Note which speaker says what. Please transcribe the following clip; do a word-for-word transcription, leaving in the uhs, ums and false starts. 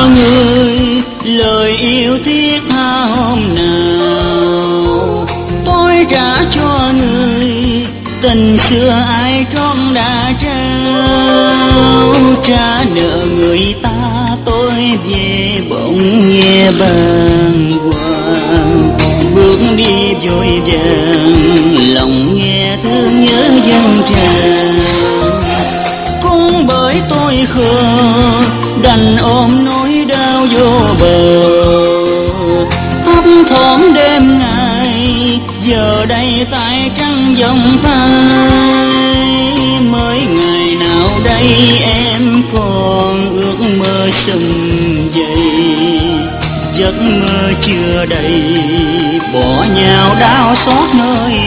Speaker 1: cho người lời yêu thiết tha hôm nào, tôi trả cho người tình xưa ai trót đã trao. Trả nợ người ta tôi về bỗng nghe bàng hoàng, bước đi vội vàng lòng nghe thương nhớ dâng tràn. Cũng bởi tôi khờ đành ôm nỗi đau vô bờ, thấp thỏm đêm ngày giờ đây tay trắng vòng tay. Mới ngày nào đây em còn ước mơ sum dậy, giấc mơ chưa đầy bỏ nhau đau xót nơi